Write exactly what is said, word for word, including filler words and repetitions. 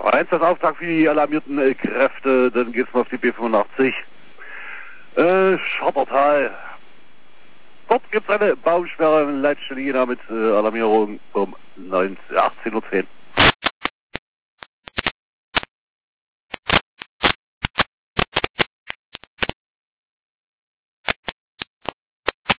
eins als Auftrag für die alarmierten äh, Kräfte, dann geht's mal auf die B fünfundachtzig. Äh, Schottertal. Dort gibt's eine Baumsperre in Leitstelle Jena mit äh, Alarmierung um achtzehn Uhr zehn.